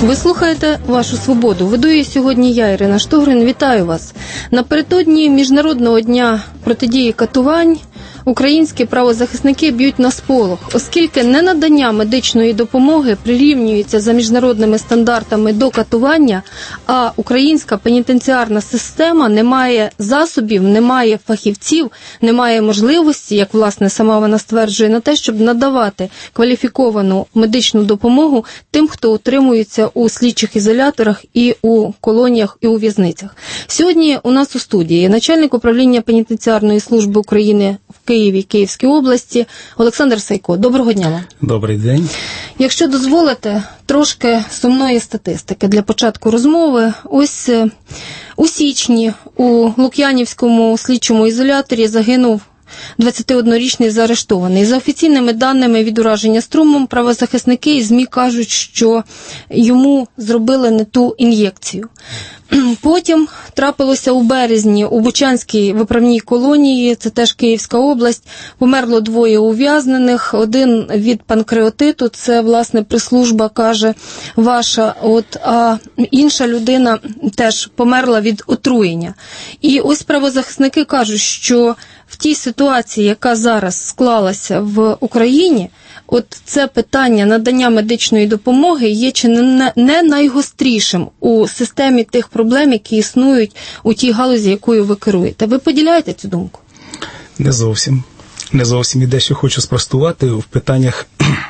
Ви слухаєте «Вашу свободу». Веду її сьогодні я, Ірина Штогрин. Вітаю вас. Напередодні Міжнародного дня протидії катувань українські правозахисники б'ють на сполох, оскільки ненадання медичної допомоги прирівнюється за міжнародними стандартами до катування, а українська пенітенціарна система не має засобів, не має фахівців, не має можливості, як, власне, сама вона стверджує, на те, щоб надавати кваліфіковану медичну допомогу тим, хто утримується у слідчих ізоляторах і у колоніях, і у в'язницях. Сьогодні у нас у студії начальник управління пенітенціарної служби України в Києві, Київській області, Олександр Сайко. Доброго дня вам. Добрий день. Якщо дозволите, трошки сумної статистики для початку розмови. Ось у січні у Лук'янівському слідчому ізоляторі загинув 21-річний заарештований. За офіційними даними від ураження струмом, правозахисники і ЗМІ кажуть, що йому зробили не ту ін'єкцію. Потім трапилося у березні у Бучанській виправній колонії, це теж Київська область, померло 2 ув'язнених, один від панкреатиту, це, власне, прес-служба каже ваша, а інша людина теж померла від отруєння. І ось правозахисники кажуть, що в тій ситуації, яка зараз склалася в Україні, от це питання надання медичної допомоги є чи не найгострішим у системі тих проблем, які існують у тій галузі, якою ви керуєте. Ви поділяєте цю думку? Не зовсім. Не зовсім. І дещо хочу спростувати в питаннях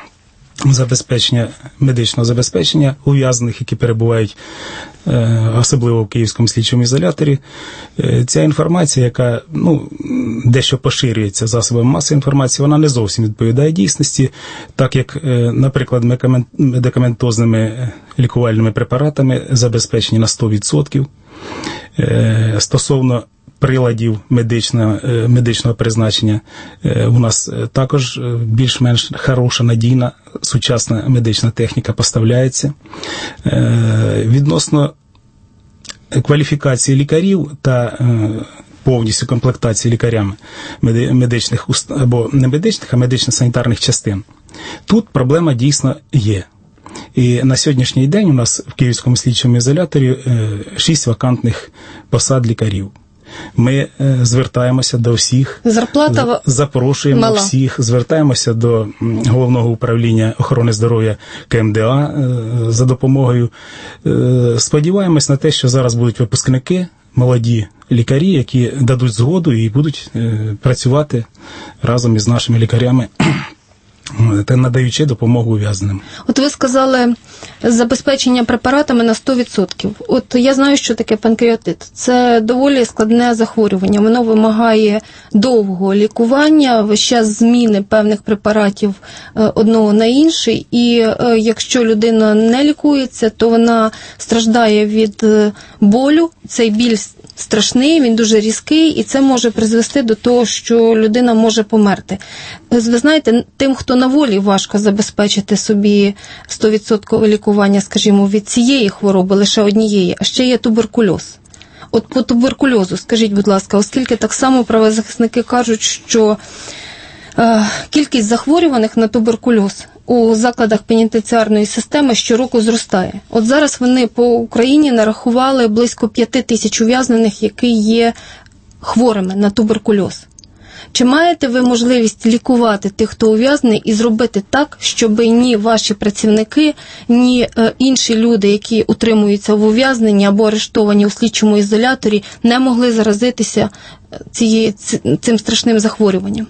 медичного забезпечення ув'язнених, які перебувають особливо в Київському слідчому ізоляторі. Ця інформація, яка дещо поширюється засобами масової інформації, вона не зовсім відповідає дійсності, так як, наприклад, медикаментозними лікувальними препаратами забезпечені на 100%. Стосовно приладів медичного призначення у нас також більш-менш хороша, надійна, сучасна медична техніка поставляється. Відносно кваліфікації лікарів та повністю комплектації лікарями медичних, або не медичних, а медично-санітарних частин. Тут проблема дійсно є. І на сьогоднішній день у нас в Київському слідчому ізоляторі 6 вакантних посад лікарів. Ми звертаємося до всіх, запрошуємо мала. Всіх, звертаємося до Головного управління охорони здоров'я КМДА за допомогою. Сподіваємось на те, що зараз будуть випускники, молоді лікарі, які дадуть згоду і будуть працювати разом із нашими лікарями, та надаючи допомогу ув'язненим. От ви сказали забезпечення препаратами на 100%. От я знаю, що таке панкреатит. Це доволі складне захворювання. Воно вимагає довгого лікування, весь час зміни певних препаратів одного на інший. І якщо людина не лікується, то вона страждає від болю. Цей біль страшний, він дуже різкий, і це може призвести до того, що людина може померти. Ви знаєте, тим, хто на волі, важко забезпечити собі 100% лікування, скажімо, від цієї хвороби, лише однієї, а ще є туберкульоз. От по туберкульозу, скажіть, будь ласка, оскільки так само правозахисники кажуть, що кількість захворюваних на туберкульоз у закладах пенітенціарної системи щороку зростає. От зараз вони по Україні нарахували близько 5 тисяч ув'язнених, які є хворими на туберкульоз. Чи маєте ви можливість лікувати тих, хто ув'язнений, і зробити так, щоб ні ваші працівники, ні інші люди, які утримуються в ув'язненні або арештовані у слідчому ізоляторі, не могли заразитися цим страшним захворюванням?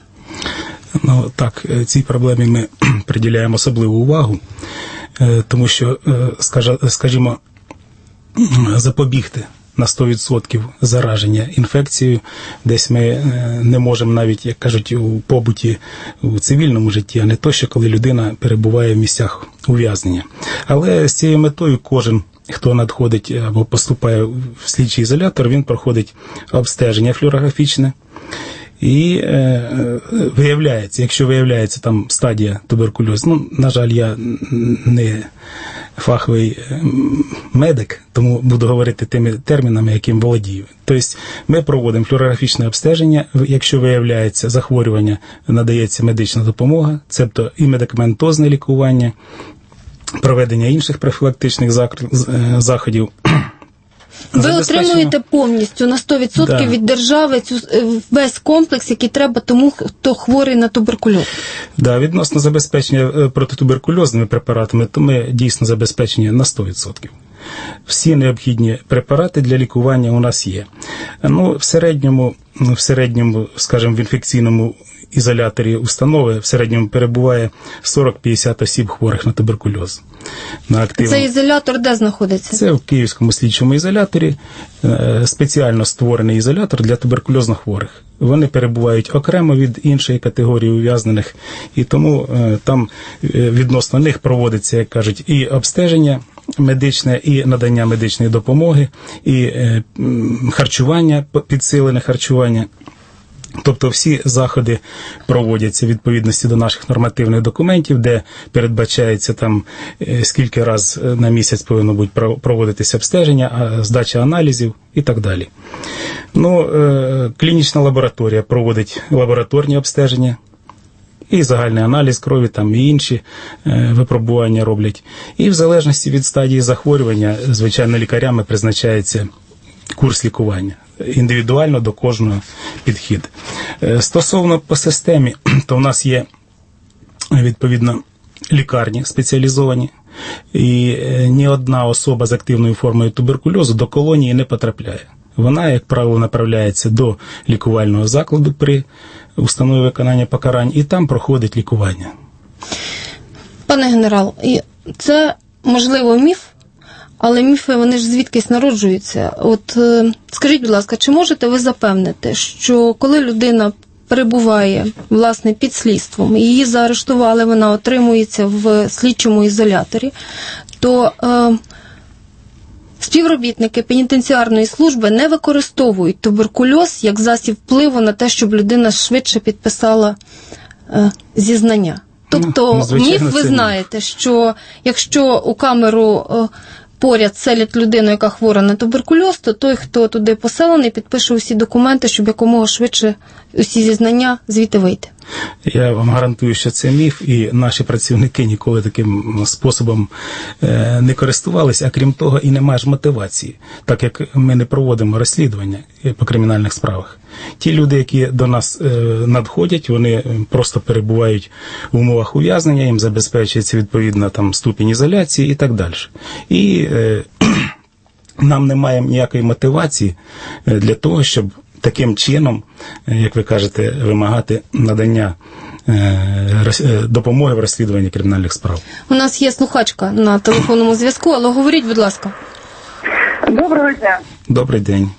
Так, цій проблемі ми приділяємо особливу увагу, тому що, скажімо, запобігти на 100% зараження інфекцією десь ми не можемо навіть, як кажуть, у побуті, у цивільному житті, а не то, що коли людина перебуває в місцях ув'язнення. Але з цією метою кожен, хто надходить або поступає в слідчий ізолятор, він проходить обстеження флюорографічне. І виявляється, якщо виявляється там стадія туберкульозу, на жаль, я не фаховий медик, тому буду говорити тими термінами, яким володію. Тобто ми проводимо флюорографічне обстеження, якщо виявляється захворювання, надається медична допомога, цебто і медикаментозне лікування, проведення інших профілактичних заходів. Ви отримуєте повністю на 100% від держави весь комплекс, який треба тому, хто хворий на туберкульоз? Да, відносно забезпечення протитуберкульозними препаратами, то ми дійсно забезпечені на 100%. Всі необхідні препарати для лікування у нас є. Ну, в середньому, скажімо, в інфекційному ізоляторі установи в середньому перебуває 40-50 осіб хворих на туберкульоз. Цей ізолятор де знаходиться? Це в Київському слідчому ізоляторі, спеціально створений ізолятор для туберкульозно хворих. Вони перебувають окремо від іншої категорії ув'язнених, і тому там відносно них проводиться, як кажуть, і обстеження медичне, і надання медичної допомоги, і харчування, підсилене харчування. Тобто всі заходи проводяться в відповідності до наших нормативних документів, де передбачається там скільки раз на місяць повинно бути проводитися обстеження, здача аналізів і так далі. Ну, клінічна лабораторія проводить лабораторні обстеження, і загальний аналіз крові, там і інші випробування роблять. І в залежності від стадії захворювання, звичайно, лікарями призначається курс лікування. Індивідуально до кожного підхід. Стосовно по системі, то в нас є, відповідно, лікарні спеціалізовані, і ні одна особа з активною формою туберкульозу до колонії не потрапляє. Вона, як правило, направляється до лікувального закладу при установі виконання покарань, і там проходить лікування. Пане генерал, це, можливо, міф, але міфи, вони ж звідкись народжуються. От скажіть, будь ласка, чи можете ви запевнити, що коли людина перебуває, власне, під слідством, і її заарештували, вона отримується в слідчому ізоляторі, то співробітники пенітенціарної служби не використовують туберкульоз як засіб впливу на те, щоб людина швидше підписала зізнання? Тобто, міф, ви знаєте, що якщо у камеру поряд селять людину, яка хвора на туберкульоз, то той, хто туди поселений, підпише усі документи, щоб якомога швидше усі зізнання звідти вийти. Я вам гарантую, що це міф, і наші працівники ніколи таким способом не користувалися, а крім того, і немає ж мотивації, так як ми не проводимо розслідування по кримінальних справах. Ті люди, які до нас надходять, вони просто перебувають в умовах ув'язнення, їм забезпечується відповідна там ступінь ізоляції і так далі. І нам немає ніякої мотивації для того, щоб таким чином, як ви кажете, вимагати надання допомоги в розслідуванні кримінальних справ. У нас є слухачка на телефонному зв'язку, але говоріть, будь ласка. Доброго дня. Добрий день.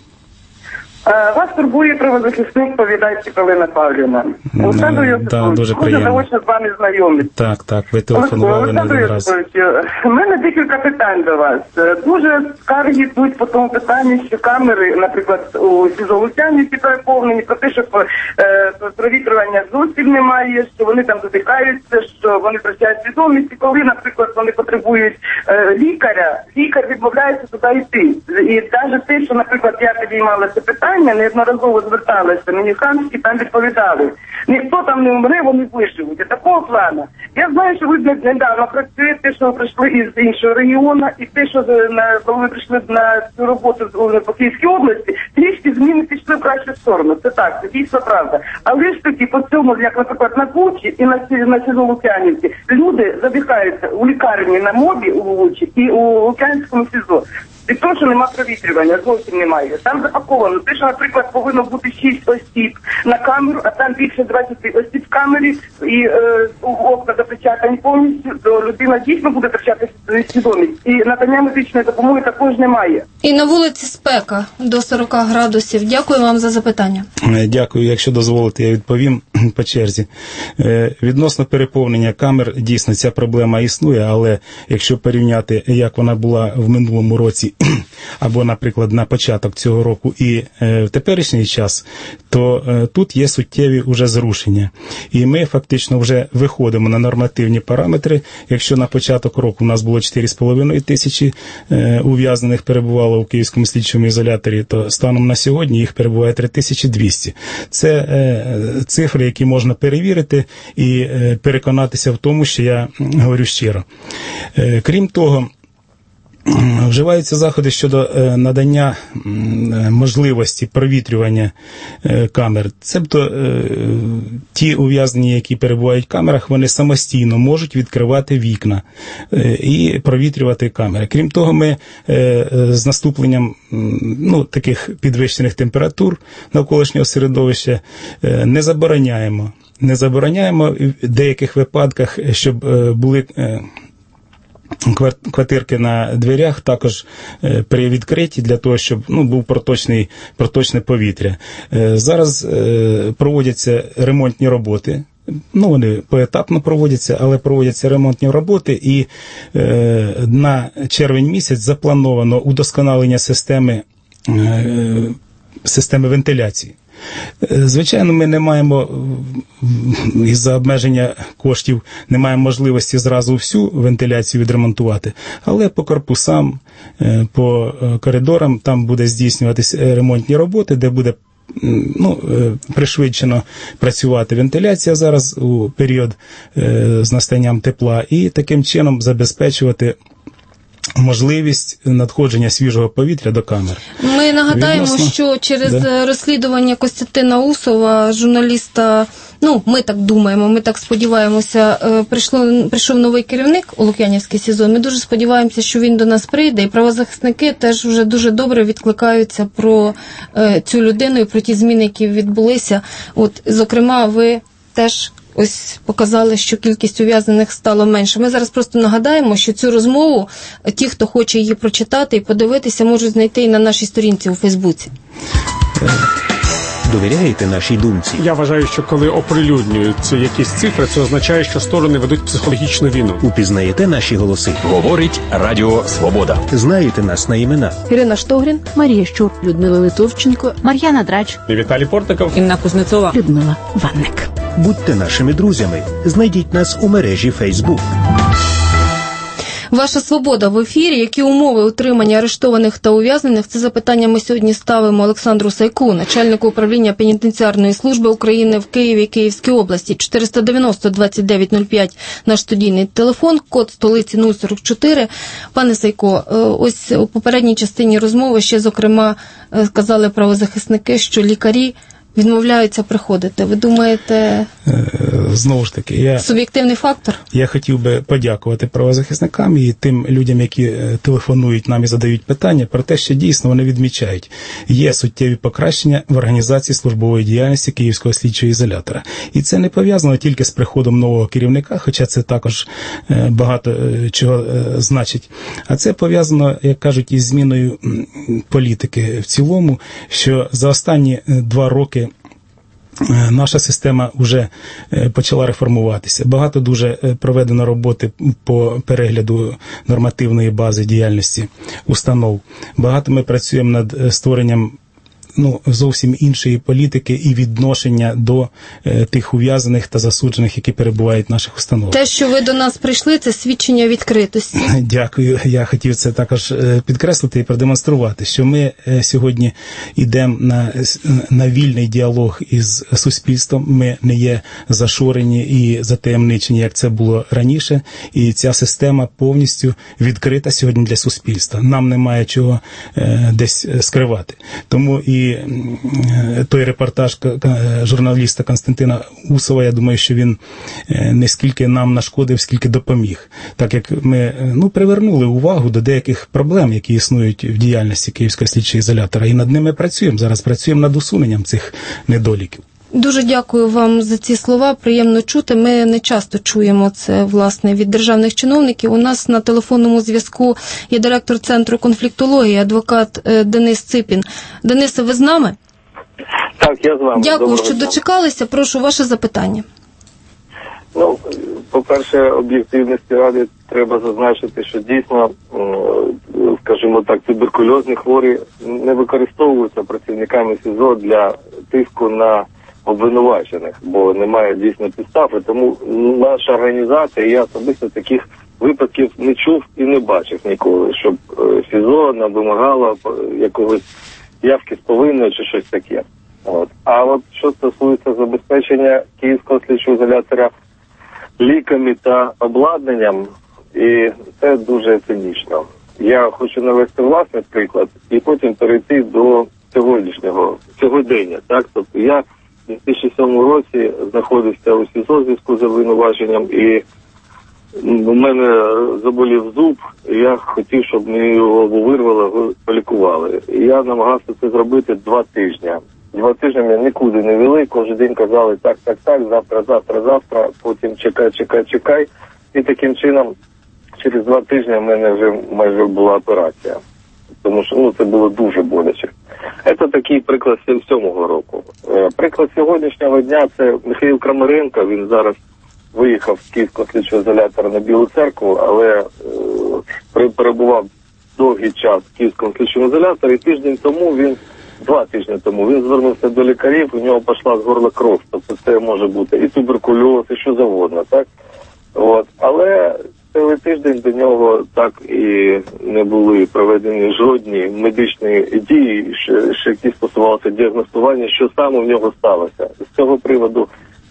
Вас турбує правозахисник Повідайці Галина Павлівна. Олександр Йосипович, дуже заочно з вами знайомий. Так, ви телефонували не один раз. У мене декілька питань до вас. Дуже скарги йдуть по тому питанню, що камери, наприклад, у СІЗО Луцянівці переповнені, про те, що провітрювання зовсім немає, що вони там задихаються, що вони втрачають свідомість, і коли, наприклад, вони потребують лікаря, лікар відмовляється туди йти. І навіть те, що, наприклад, я підіймала це питання, неодноразово зверталися, мені хамські там відповідали. Ніхто там не умре, вони виживуть. Такого плану. Я знаю, що ви недавно працюєте, що ви прийшли із іншого регіону, і те, що коли ви прийшли на цю роботу по Київській області, трішки зміни пішли в кращу сторону. Це так, це дійсно правда. Але ж таки по цьому, як, наприклад, на Бучі і на СІЗО Луцянівці, люди задихаються у лікарні на МОБі у Луці і у Луцянському СІЗО. Від того, що нема провітрювання, зовсім немає. Там запаковано. Те, що, наприклад, повинно бути 6 осіб на камеру, а там більше 20 осіб в камері, і окна запечатані повністю, то людина дійсно буде втрачати свідомість. І надання медичної допомоги також немає. І на вулиці спека до 40 градусів. Дякую вам за запитання. Дякую. Якщо дозволите, я відповім по черзі. Відносно переповнення камер, дійсно, ця проблема існує, але якщо порівняти, як вона була в минулому році або, наприклад, на початок цього року і в теперішній час, то тут є суттєві уже зрушення. І ми фактично вже виходимо на нормативні параметри. Якщо на початок року у нас було 4,5 тисячі ув'язнених перебувало у Київському слідчому ізоляторі, то станом на сьогодні їх перебуває 3200. Це цифри, які можна перевірити і переконатися в тому, що я говорю щиро. Крім того, вживаються заходи щодо надання можливості провітрювання камер. Цебто ті ув'язнені, які перебувають в камерах, вони самостійно можуть відкривати вікна і провітрювати камери. Крім того, ми з наступленням таких підвищених температур навколишнього середовища не забороняємо в деяких випадках, щоб були квартирки на дверях також при відкритті для того, щоб був проточне повітря. Зараз проводяться ремонтні роботи. Вони поетапно проводяться, але проводяться ремонтні роботи, і на червень місяць заплановано удосконалення системи вентиляції. Звичайно, ми не маємо, із-за обмеження коштів, не маємо можливості зразу всю вентиляцію відремонтувати, але по корпусам, по коридорам там буде здійснюватися ремонтні роботи, де буде пришвидшено працювати вентиляція зараз у період з настанням тепла, і таким чином забезпечувати можливість надходження свіжого повітря до камер. Ми нагадаємо, що через розслідування Костянтина Усова, журналіста, ми так думаємо, ми так сподіваємося, прийшов новий керівник у Лук'янівський СІЗО. Ми дуже сподіваємося, що він до нас прийде, і правозахисники теж вже дуже добре відкликаються про цю людину і про ті зміни, які відбулися. Зокрема, ви теж ось показали, що кількість ув'язнених стало менше. Ми зараз просто нагадаємо, що цю розмову ті, хто хоче її прочитати і подивитися, можуть знайти і на нашій сторінці у Фейсбуці. Довіряєте нашій думці? Я вважаю, що коли оприлюднюються якісь цифри, це означає, що сторони ведуть психологічну війну. Упізнаєте наші голоси? Говорить Радіо Свобода. Знаєте нас на імена? Ірина Штогрін, Марія Щур, Людмила Литовченко, Мар'яна Драч, Віталій Портников, Інна Кузнецова, Людмила Ванник. Будьте нашими друзями. Знайдіть нас у мережі Facebook. Ваша свобода в ефірі. Які умови утримання арештованих та ув'язнених? Це запитання ми сьогодні ставимо Олександру Сайку, начальнику управління пенітенціарної служби України в Києві і Київській області. 490-2905 наш студійний телефон, код столиці 044. Пане Сайко, ось у попередній частині розмови ще, зокрема, сказали правозахисники, що лікарі відмовляються приходити. Ви думаєте, знову ж таки, суб'єктивний фактор? Я хотів би подякувати правозахисникам і тим людям, які телефонують нам і задають питання, про те, що дійсно вони відмічають. Є суттєві покращення в організації службової діяльності Київського слідчого ізолятора. І це не пов'язано тільки з приходом нового керівника, хоча це також багато чого значить. А це пов'язано, як кажуть, із зміною політики в цілому, що за останні 2 роки наша система вже почала реформуватися. Багато дуже проведено роботи по перегляду нормативної бази діяльності установ. Багато ми працюємо над створенням зовсім іншої політики і відношення до тих ув'язаних та засуджених, які перебувають в наших установах. Те, що ви до нас прийшли, це свідчення відкритості. Дякую. Я хотів це також підкреслити і продемонструвати, що ми сьогодні йдемо на вільний діалог із суспільством. Ми не є зашорені і затаємничені, як це було раніше. І ця система повністю відкрита сьогодні для суспільства. Нам немає чого десь скривати. Тому і той репортаж журналіста Костянтина Усова, я думаю, що він не скільки нам нашкодив, скільки допоміг. Так як ми привернули увагу до деяких проблем, які існують в діяльності Київського слідчого ізолятора, і над ними працюємо. Зараз працюємо над усуненням цих недоліків. Дуже дякую вам за ці слова, приємно чути. Ми не часто чуємо це, власне, від державних чиновників. У нас на телефонному зв'язку є директор Центру конфліктології, адвокат Денис Ципін. Денисе, ви з нами? Так, я з вами. Дякую, що дочекалися. Прошу, ваше запитання. По-перше, об'єктивності ради треба зазначити, що дійсно, скажімо скажімо так, туберкульозні хворі не використовуються працівниками СІЗО для тиску на обвинувачених, бо немає дійсно підстав, і тому наша організація, я особисто таких випадків не чув і не бачив ніколи, щоб СІЗО вимагало якогось явки з повинною чи щось таке. А от що стосується забезпечення Київського слідчого ізолятора ліками та обладнанням, і це дуже цинічно. Я хочу навести власний приклад і потім перейти до сьогодення. Так? Тобто я у 2007 році знаходився у СІЗО в зв'язку з обвинуваченням, і у мене заболів зуб, і я хотів, щоб мені його вирвали, полікували. І я намагався це зробити 2 тижні. 2 тижні мене нікуди не вели, кожен день казали так, завтра, потім чекай. І таким чином через 2 тижні в мене вже майже була операція. Тому що це було дуже боляче. Це такий приклад 2007 року. Приклад сьогоднішнього дня – це Михайло Крамаренко, він зараз виїхав з Київського слідчого ізолятора на Білу Церкву, але перебував довгий час в Київському слідчому ізоляторі, і 2 тижні тому він звернувся до лікарів, у нього пішла з горла кров, тобто це може бути і туберкульоз, і що завгодно, так? Але цілий тиждень до нього так і не були проведені жодні медичні дії, які стосувалися діагностування, що саме в нього сталося. З цього приводу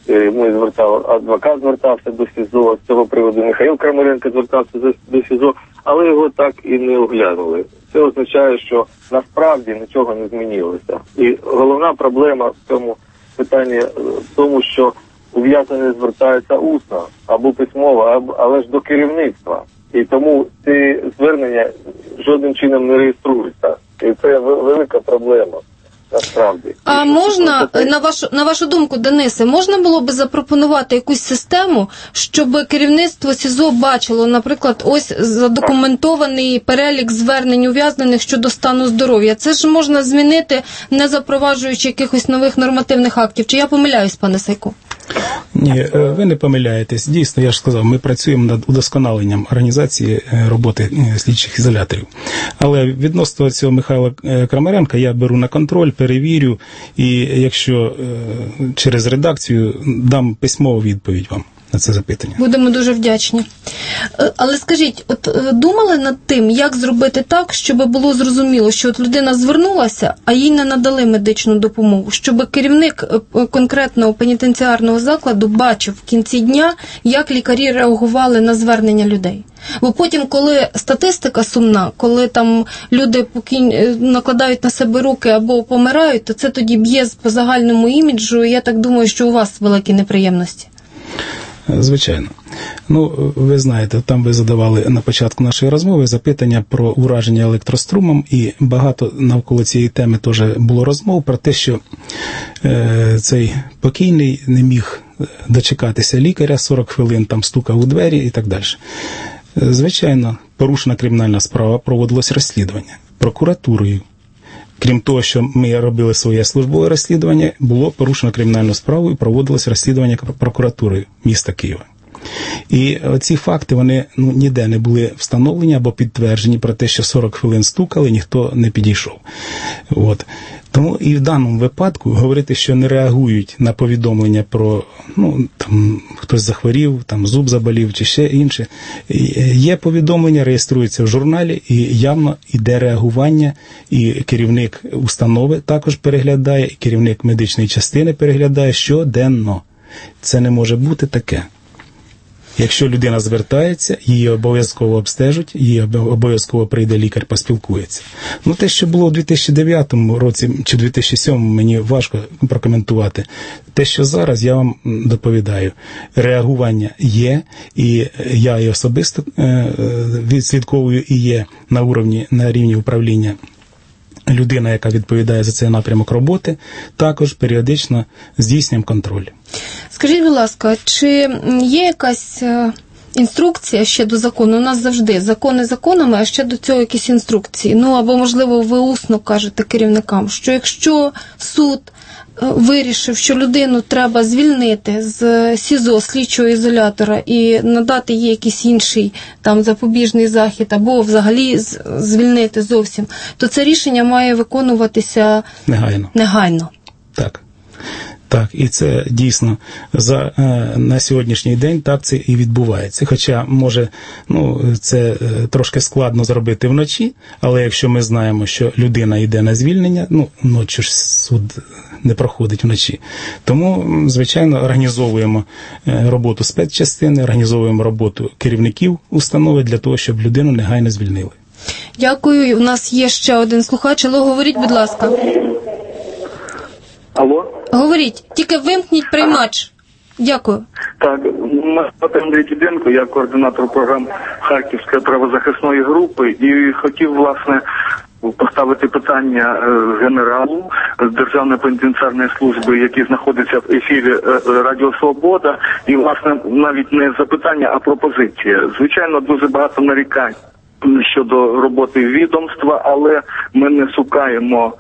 адвокат звертався до СІЗО, з цього приводу Михайло Крамаренко звертався до СІЗО, але його так і не оглянули. Це означає, що насправді нічого не змінилося. І головна проблема в цьому питанні в тому, що ув'язнені звертаються усно або письмово, але ж до керівництва. І тому ці звернення жодним чином не реєструються. І це велика проблема. Насправді. А можна, на вашу думку, Денисе, можна було би запропонувати якусь систему, щоб керівництво СІЗО бачило, наприклад, ось задокументований перелік звернень ув'язнених щодо стану здоров'я? Це ж можна змінити, не запроваджуючи якихось нових нормативних актів. Чи я помиляюсь, пане Сайко? Ні, ви не помиляєтесь. Дійсно, я ж сказав, ми працюємо над удосконаленням організації роботи слідчих ізоляторів. Але відносно цього Михайла Крамаренка я беру на контроль, перевірю, і якщо через редакцію дам письмову відповідь вам на це запитання. Будемо дуже вдячні. Але скажіть, думали над тим, як зробити так, щоб було зрозуміло, що людина звернулася, а їй не надали медичну допомогу, щоб керівник конкретного пенітенціарного закладу бачив в кінці дня, як лікарі реагували на звернення людей? Бо потім, коли статистика сумна, коли там люди накладають на себе руки або помирають, то це тоді б'є по загальному іміджу, і я так думаю, що у вас великі неприємності. Звичайно. Ви знаєте, там ви задавали на початку нашої розмови запитання про ураження електрострумом, і багато навколо цієї теми теж було розмов про те, що цей покійний не міг дочекатися лікаря, 40 хвилин там стукав у двері і так далі. Звичайно, порушена кримінальна справа, проводилось розслідування прокуратурою. Крім того, що ми робили своє службове розслідування, було порушено кримінальну справу і проводилось розслідування прокуратурою міста Києва. І ці факти, вони ніде не були встановлені або підтверджені про те, що 40 хвилин стукали, ніхто не підійшов. Тому і в даному випадку говорити, що не реагують на повідомлення про, там, хтось захворів, там, зуб заболів чи ще інше. Є повідомлення, реєструються в журналі, і явно йде реагування, і керівник установи також переглядає, і керівник медичної частини переглядає щоденно. Це не може бути таке. Якщо людина звертається, її обов'язково обстежать, її обов'язково прийде лікар, поспілкується. Те, що було в 2009 році чи 2007, мені важко прокоментувати. Те, що зараз, я вам доповідаю. Реагування є, і я і особисто відслідковую, і є на рівні управління людина, яка відповідає за цей напрямок роботи, також періодично здійснюємо контроль. Скажіть, будь ласка, чи є якась інструкція ще до закону? У нас завжди закони законами, а ще до цього якісь інструкції. Або, можливо, ви усно кажете керівникам, що якщо суд вирішив, що людину треба звільнити з СІЗО, слідчого ізолятора, і надати їй якийсь інший там запобіжний захід, або взагалі звільнити зовсім, то це рішення має виконуватися негайно. Так. Так, і це дійсно на сьогоднішній день так це і відбувається. Хоча, може, це трошки складно зробити вночі, але якщо ми знаємо, що людина йде на звільнення, ночі ж суд не проходить вночі. Тому, звичайно, організовуємо роботу спецчастини, організовуємо роботу керівників установи для того, щоб людину негайно звільнили. Дякую. У нас є ще один слухач. Алло, говоріть, будь ласка. Алло? Говоріть, тільки вимкніть приймач. Дякую. Так, звати Андрій Діденко, я координатор програм Харківської правозахисної групи і хотів, власне, поставити питання генералу з Державної пенітенціарної служби, який знаходиться в ефірі Радіо Свобода, і, власне, навіть не запитання, а пропозиція. Звичайно, дуже багато нарікань щодо роботи відомства, але ми не шукаємо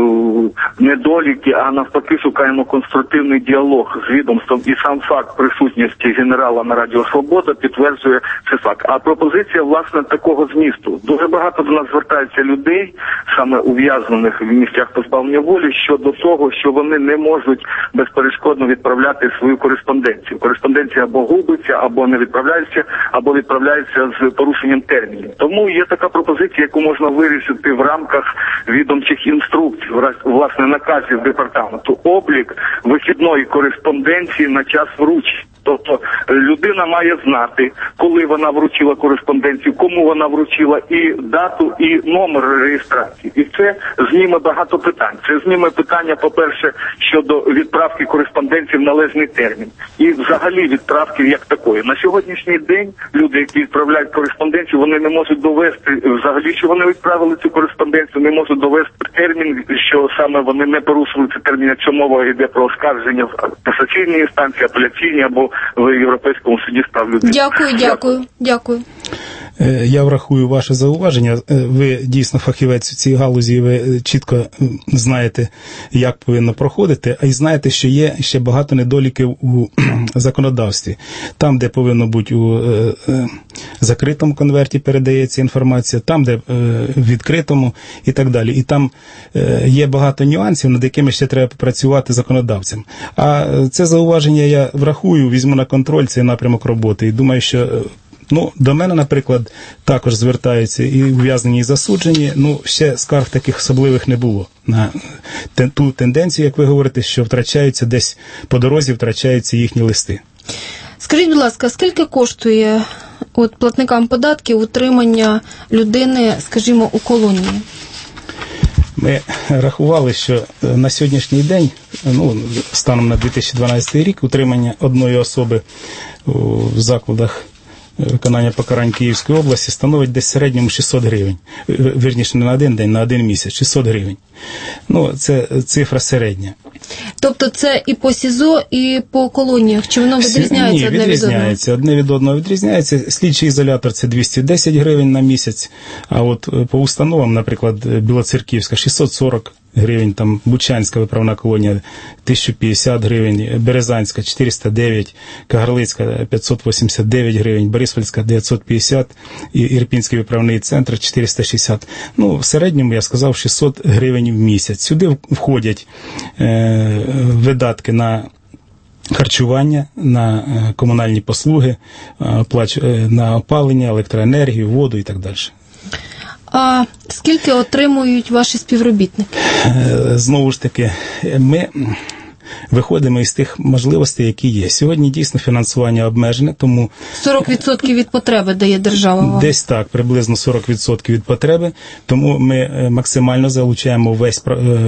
недоліки, а навпаки шукаємо конструктивний діалог з відомством. І сам факт присутності генерала на Радіо Свобода підтверджує цей факт. А пропозиція, власне, такого змісту. Дуже багато до нас звертається людей, саме ув'язнених в місцях позбавлення волі, щодо того, що вони не можуть безперешкодно відправляти свою кореспонденцію. Кореспонденція або губиться, або не відправляється, або відправляється з порушенням термінів. Тому є така пропозиція, яку можна вирішити в рамках відомчих інструкцій, власне, наказів департаменту. Облік вихідної кореспонденції на час вручення. Тобто людина має знати, коли вона вручила кореспонденцію, кому вона вручила, і дату, і номер реєстрації. І це зніме багато питань. Це зніме питання, по-перше, щодо відправки кореспонденції в належний термін. І взагалі відправки як такої. На сьогоднішній день люди, які відправляють кореспонденцію, вони не можуть довести взагалі, що вони відправили цю кореспонденцію, не можуть довести термін, що саме вони не порушили цей термін, якщо мова йде про оскарження в касаційній інстанції, апеляційній або в Європейському суді з прав людини. Дякую. Я врахую ваше зауваження. Ви дійсно фахівець у цій галузі, ви чітко знаєте, як повинно проходити, а й знаєте, що є ще багато недоліків у законодавстві. Там, де повинно бути у закритому конверті передається інформація, там, де в відкритому і так далі. І там є багато нюансів, над якими ще треба попрацювати законодавцям. А це зауваження я врахую, візьму на контроль цей напрямок роботи і думаю, що до мене, наприклад, також звертаються і ув'язнені, і засуджені. Ще скарг таких особливих не було. На ту тенденцію, як ви говорите, що втрачаються десь по дорозі, втрачаються їхні листи. Скажіть, будь ласка, скільки коштує платникам податків утримання людини, скажімо, у колонії? Ми рахували, що на сьогоднішній день, станом на 2012 рік, утримання одної особи в закладах виконання покарань Київської області становить десь в середньому 600 гривень. Вірніше, не на один день, на один місяць, 600 гривень. Це цифра середня. Тобто це і по СІЗО, і по колоніях? Чи воно відрізняється одне від одного? Одне від одного відрізняється. Слідчий ізолятор – це 210 гривень на місяць, а от по установам, наприклад, Білоцерківська – 640 гривень, там Бучанська виправна колонія 1050 гривень, Березанська 409, Кагарлицька 589 гривень, Борисполівська 950 і Ірпінський виправний центр 460. В середньому, я сказав, 600 гривень в місяць. Сюди входять видатки на харчування, на комунальні послуги, на опалення, електроенергію, воду і так далі. А скільки отримують ваші співробітники? Знову ж таки, ми виходимо із тих можливостей, які є. Сьогодні дійсно фінансування обмежене, тому 40% від потреби дає держава вам? Десь так, приблизно 40% від потреби, тому ми максимально залучаємо весь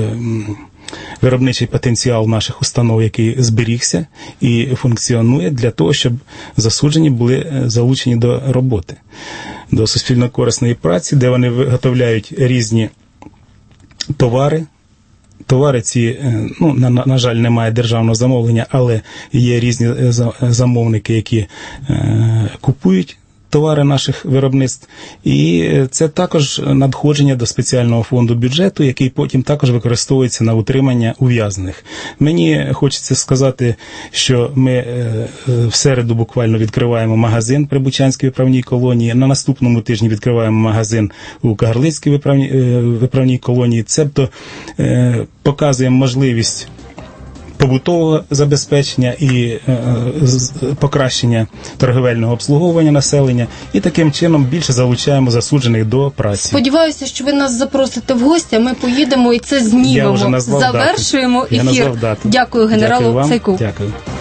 виробничий потенціал наших установ, який зберігся і функціонує для того, щоб засуджені були залучені до роботи, до суспільно-корисної праці, де вони виготовляють різні товари. Товари ці, на жаль, немає державного замовлення, але є різні замовники, які купують товари наших виробництв. І це також надходження до спеціального фонду бюджету, який потім також використовується на утримання ув'язнених. Мені хочеться сказати, що ми в середу буквально відкриваємо магазин при Бучанській виправній колонії, на наступному тижні відкриваємо магазин у Кагарлицькій виправній колонії. Цебто показуємо можливість побутового забезпечення і покращення торговельного обслуговування населення, і таким чином більше залучаємо засуджених до праці. Сподіваюся, що ви нас запросите в гості, а ми поїдемо і це знімемо. Я вже назвав Завершуємо дату. ефір. Дякую генералу Цейку. Дякую.